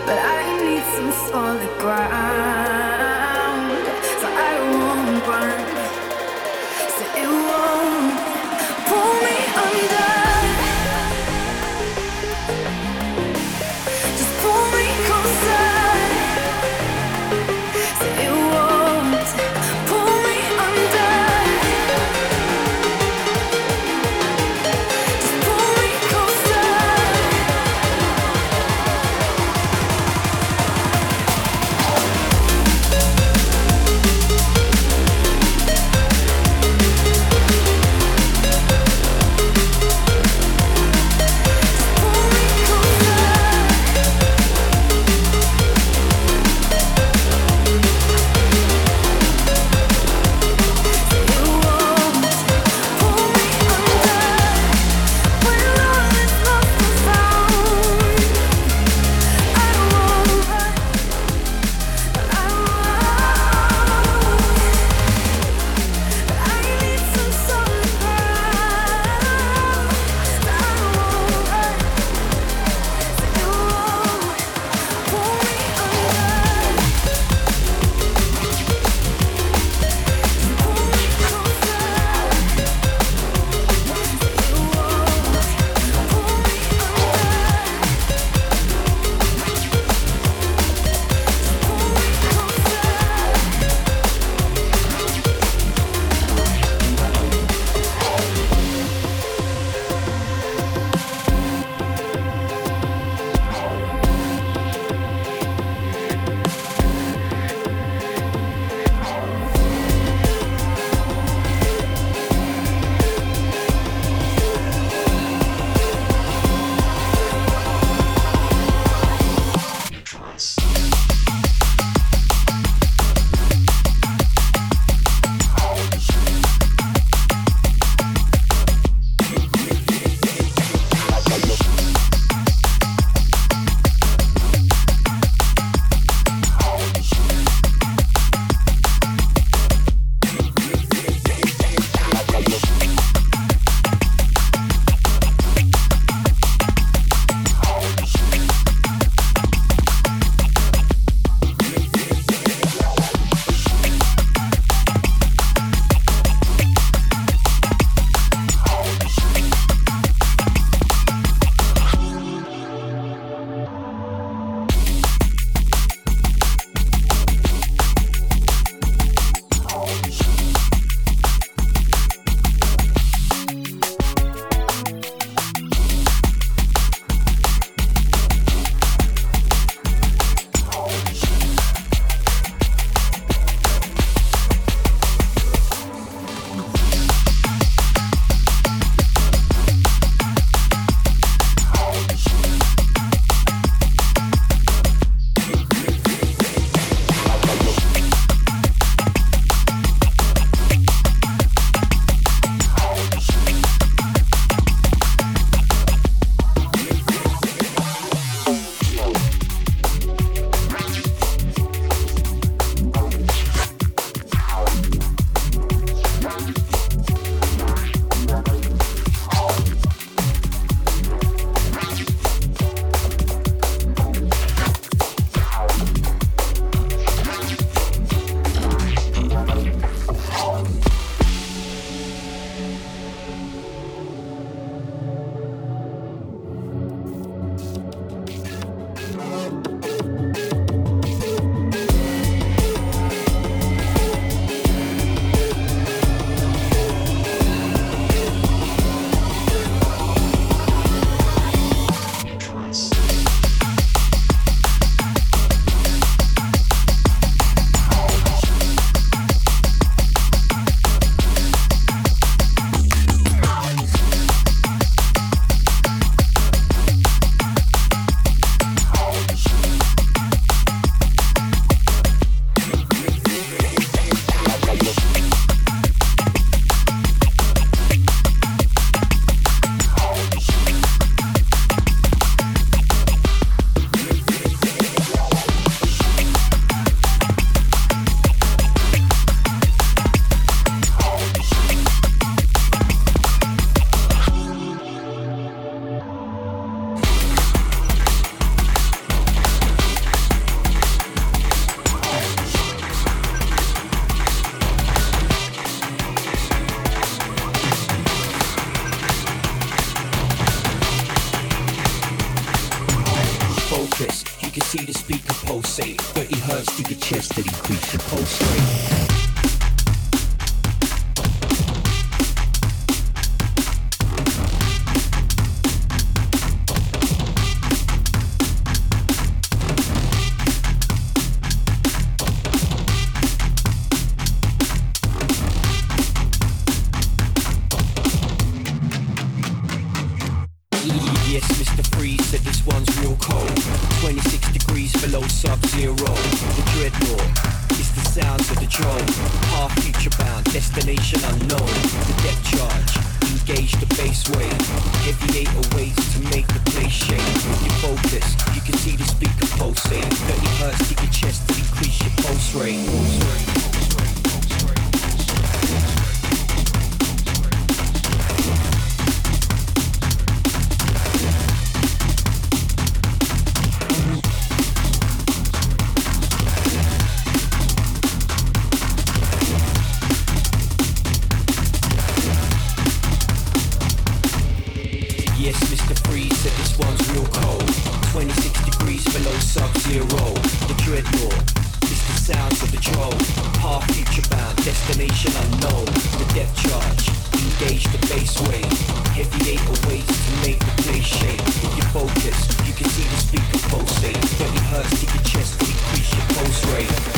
but I need some solid ground, so I won't burn. So it won't pull me under. Just pull me closer. So it won't pull me under. Just pull me closer. focus, you can see the speaker pulsate. 30 hertz to your chest to increase your pulse rate. Yes, Mr. Freeze said this one's real cold. 26 degrees below sub-zero. The dreadnought is the sounds of the drone. Half future bound, destination unknown. The depth charge, engage the bass wave. Heavy 808s to make the place shake. With your focus, you can see the speaker pulsate. 30 hertz to your chest to increase your pulse rate. Yes, Mr. Freeze said this one's real cold. 26 degrees below sub-zero. The dreadnought is the sounds of the drone. Half future bound, destination unknown. The depth charge, engage the bass wave. Heavy 808s to make the place shake. With your focus, you can see the speaker pulsate. 30 hertz to your chest to increase your pulse rate.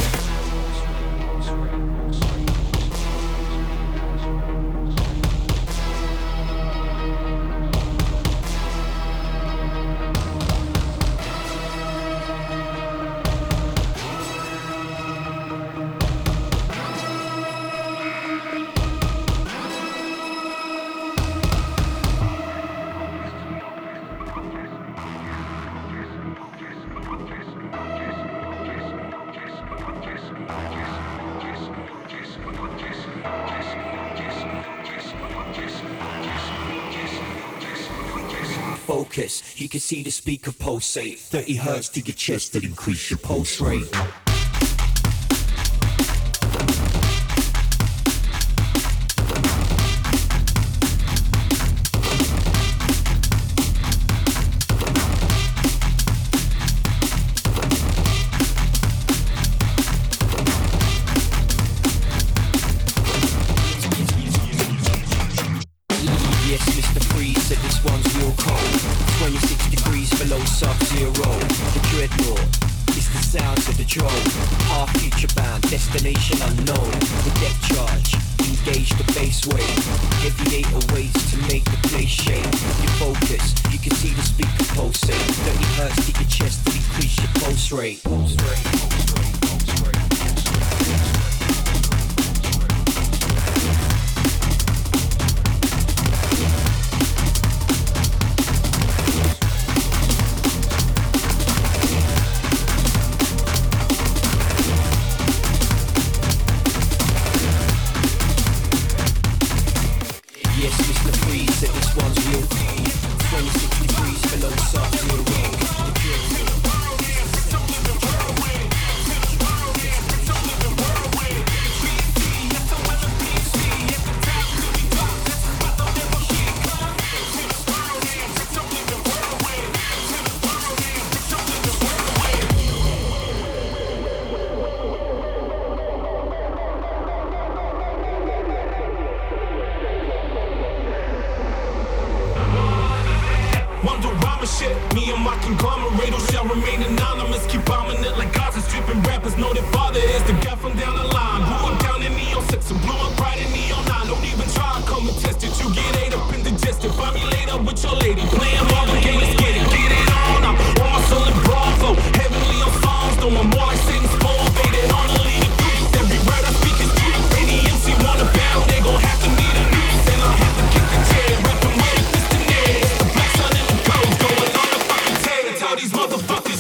Focus, you can see the speaker pulsate. 30 hertz to your chest to increase your pulse rate. Yes, Mr. Freeze said this one's real cold. 26 degrees below sub-zero. The dreadnought is the sounds of the drone. Half future bound, destination unknown. The depth charge, engage the bass wave. Heavy 808s to make the place shake. With your focus, you can see the speaker pulsate. 30 hertz to your chest to increase your pulse rate. Pulse rate, pulse rate, pulse rate. Yes, Mr. Freeze said this one's real cold. 26 degrees below sub-zero. The shit. Me and my conglomerate shall remain anonymous. Keep bombing it like Gaza stripping rappers. Know that father is the guy from down the line. Grew up down in Neo 6 and blew up right in Neo 9. Don't even try to come and test it. You get ate up and digested. Find me later with your lady. Playing all the game, let's get it on. I'm on my soul and Bravo. Heavenly on songs, though I'm more like Satan's phone. Faded on a leading goose. Every word I speak is true. Any MC wanna battle, they gon' have to need a noose. And I'll have to kick the chair. Rapping with a piston head. It's the black sun and the codes going on the fucking tear. Tell these motherfuckers.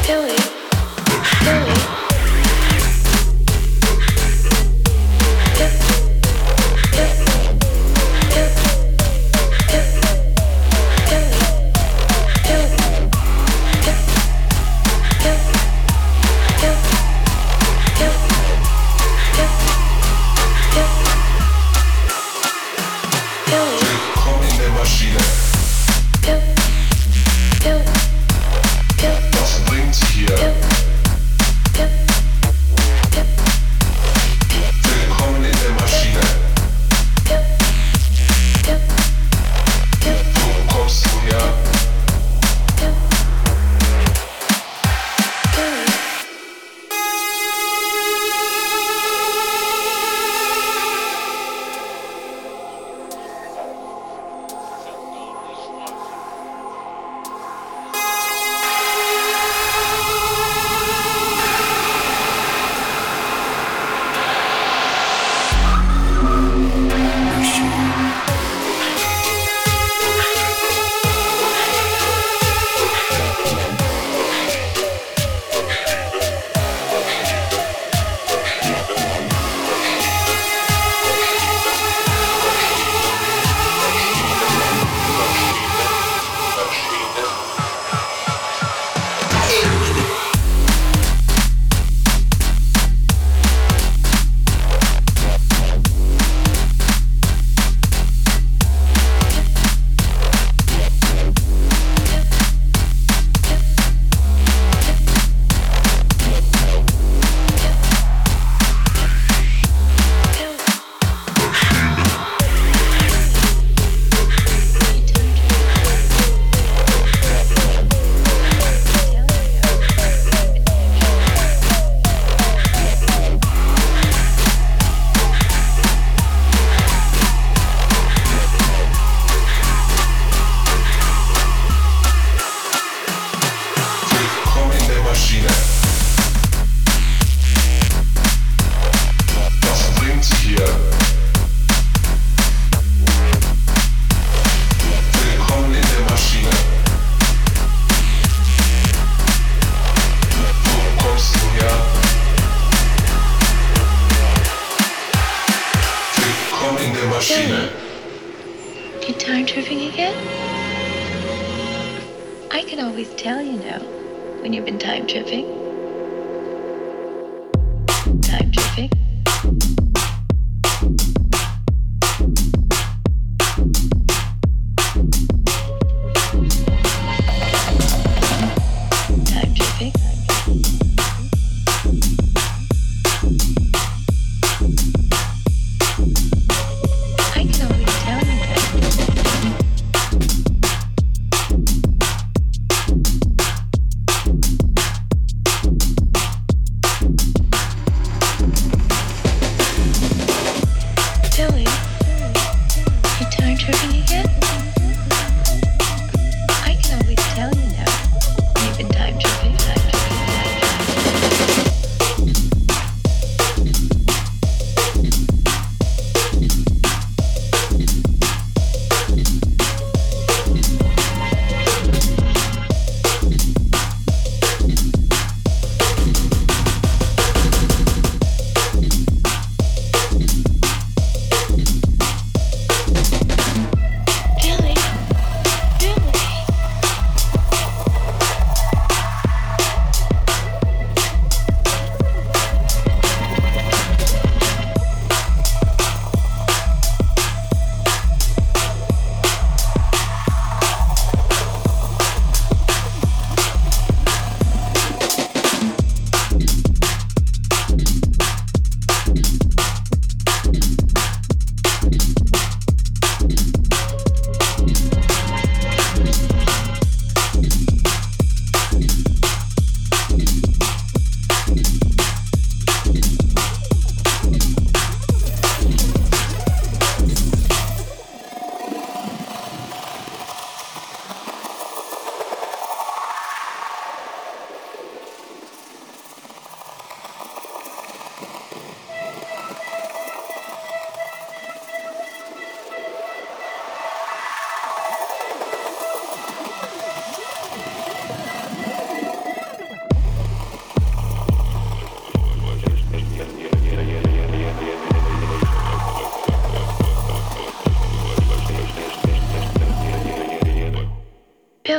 I can always tell you now when you've been time tripping.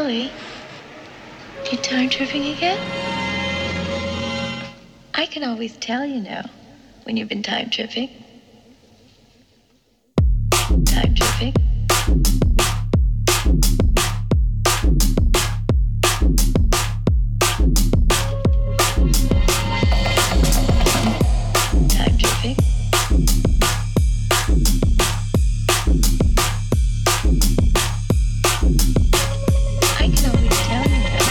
Billy, you time tripping again? I can always tell, you know, when you've been time tripping. Time tripping. Time tripping. I can always tell you that.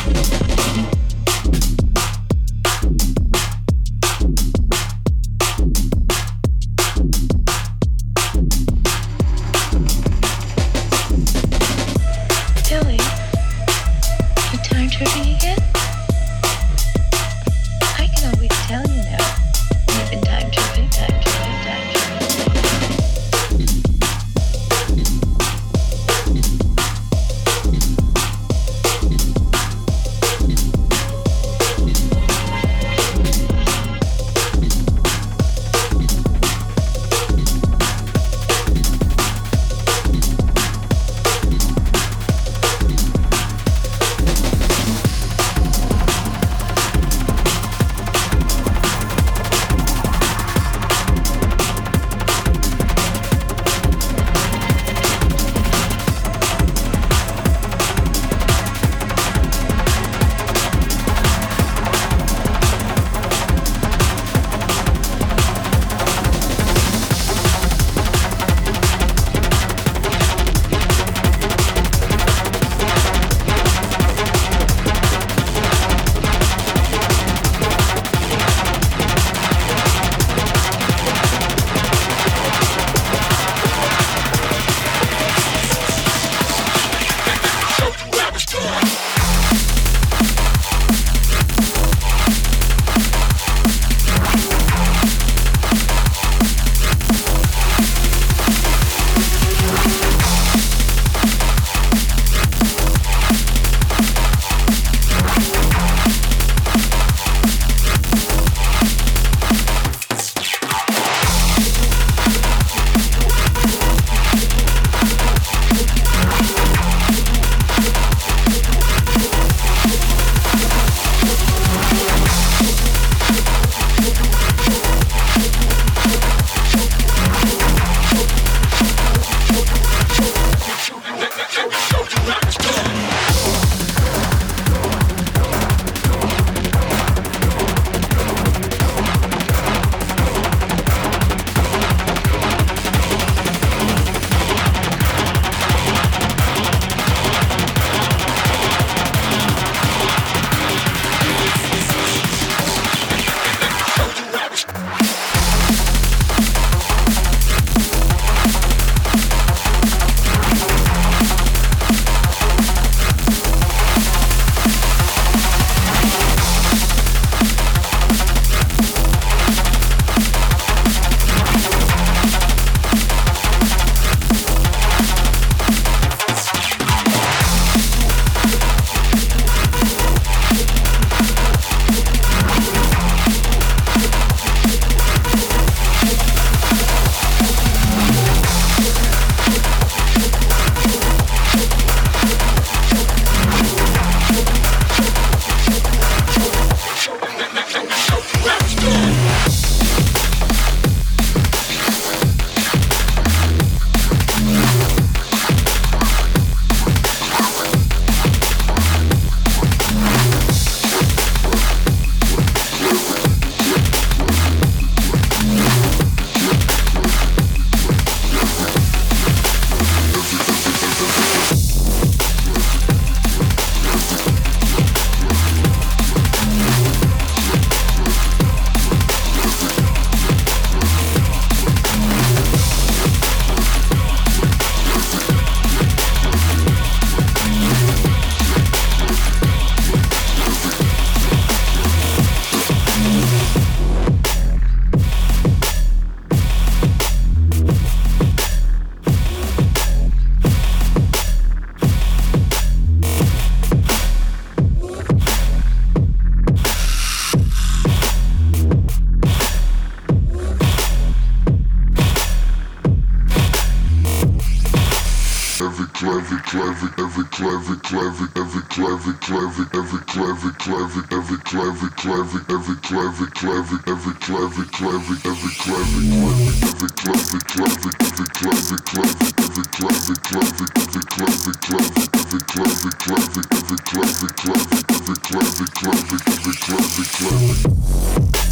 Every